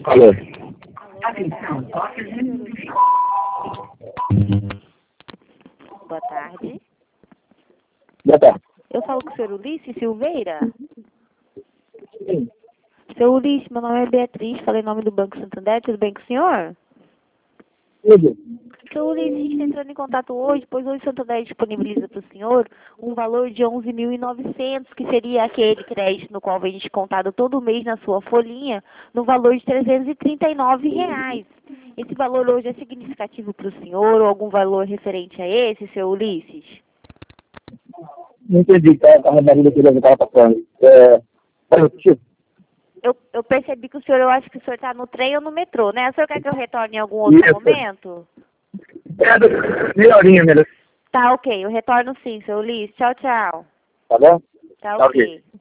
Alô. Boa tarde. Boa tarde. Eu falo com o senhor Ulisses Silveira. Sim. Seu Ulisses, meu nome é Beatriz, falei em nome do Banco Santander, tudo bem com o senhor? Tudo. Seu Ulisses, a gente está entrando em contato hoje, pois hoje o Santander disponibiliza para o senhor um valor de 11.900, que seria aquele crédito no qual vem descontado todo mês na sua folhinha, no valor de R$ 339. Esse valor hoje é significativo para o senhor ou algum valor referente a esse, seu Ulisses? Não entendi, tá? A barriga que ele estava passando. Pode repetir? Eu percebi que eu acho que o senhor está no trem ou no metrô, né? O senhor quer que eu retorne em algum outro Isso. momento? Meia horinha, melhor. Tá ok, eu retorno sim, seu Ulisses. Tchau, tchau. Tá bom? Tá Tá ok. ok.